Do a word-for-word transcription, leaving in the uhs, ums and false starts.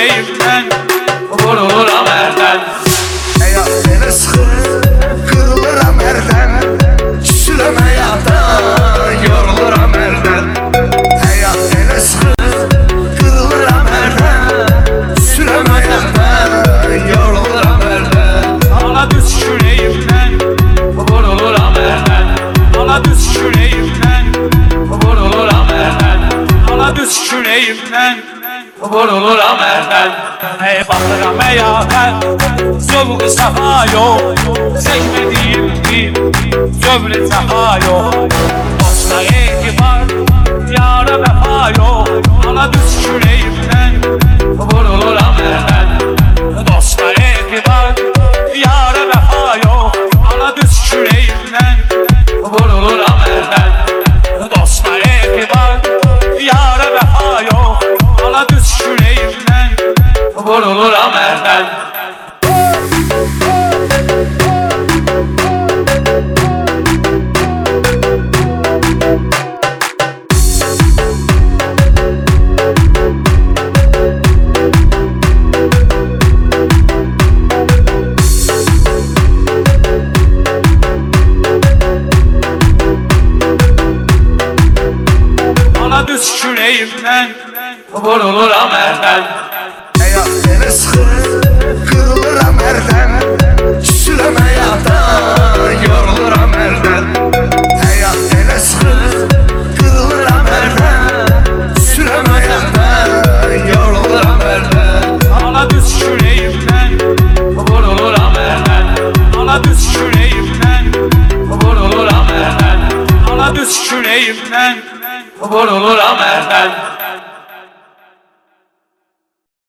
düşküneyimden, vuruluram ərdən. Həyat belə sıxır, qırılıram ərdən, küsürəm həyatdan, yoruluram ərdən. Həyat belə sıxır, qırılıram ərdən, küsürəm həyatdan, yoruluram ərdən. Ana düşküneyimdən, vuruluram ərdən. Ana düşküneyimdən, vuruluram ərdən. Ana düşküneyimdən, vuruluram ərdən. Ey baxıram həyata, zövqü səfa yox, çəkmədiyim bir zövqü səfa yox. Dosta etibar, yara vəfa yox. Ana düşküneyimdən, vuruluram ərdən. Dosta etibar, yara vəfa yox. Ana düşküneyimdən, vuruluram ərdən. Dosta etibar, yara vəfa yox. Ana düşküneyimdən, vuruluram ərdən. Ana düşküneyimdən, vuruluram ərdən. Həyat belə sıxır, qırılıram ərdən, küsürəm həyatdan, yoruluram ərdən. Həyat belə sıxır, qırılıram ərdən, küsürəm həyatdan, yoruluram ərdən. Ana düşküneyimdən, vuruluram ərdən. Ana düşküneyimdən, vuruluram ərdən. Ana düşküneyimdən, vuruluram ərdən.